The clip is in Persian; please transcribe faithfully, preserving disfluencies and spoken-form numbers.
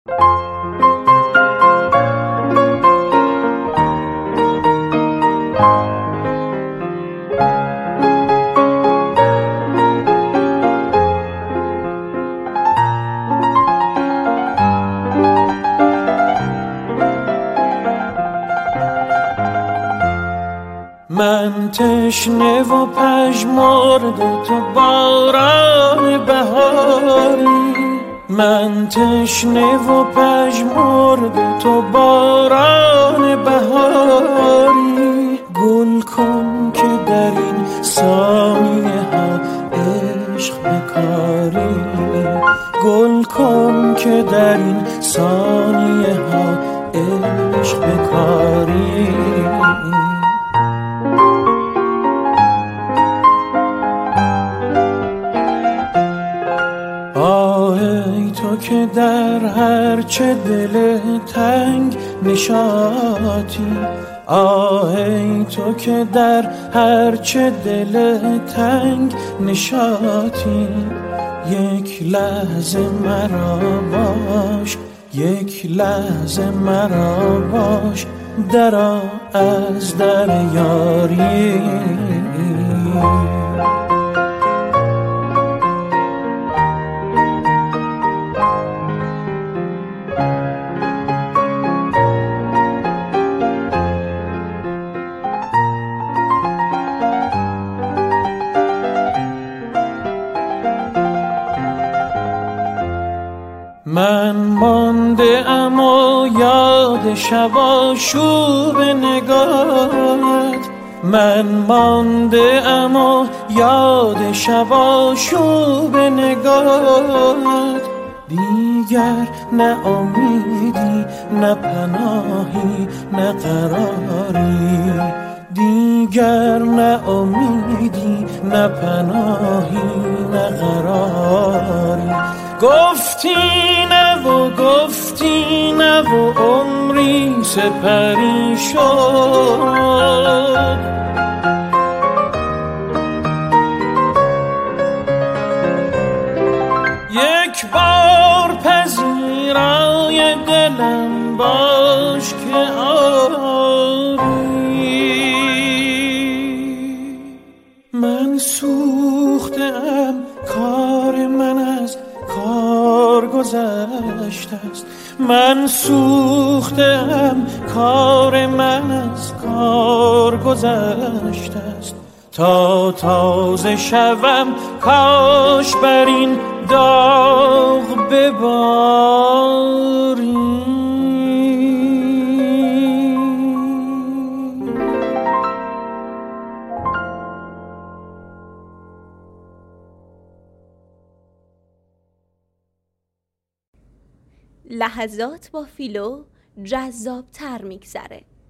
من تشنه و پژمرده تو باران بهاری، من تشنه و پژمرده تو باران بهاری. گل کن که در این ثانیه ها عشق بکاری، گل کن که در این ثانیه ها عشق بکاری. که در هر چه دل تنگ نشاطی، آه ای تو که در هر چه دل تنگ نشاطی. یک لحظه مرا باش، یک لحظه مرا باش، درآ از در یاری. من مانده ام و یاد شب آشوب نگاهت، من مانده ام و یاد شب آشوب نگاهت. دیگر نه امیدی نه پناهی نه قراری، دیگر نه امیدی نه پناهی نه قراری. گفتی نه و گفتی نه و عمری سپری شد. یک بار پذیرای دلم باش که آری. من سوختم، کار من از کار گذشته است. من سوختم، کار من از کار گذشته است. تا تازه شوم کاش بر این داغ بباری. لحظات با فیلو جذاب‌تر می‌گذره.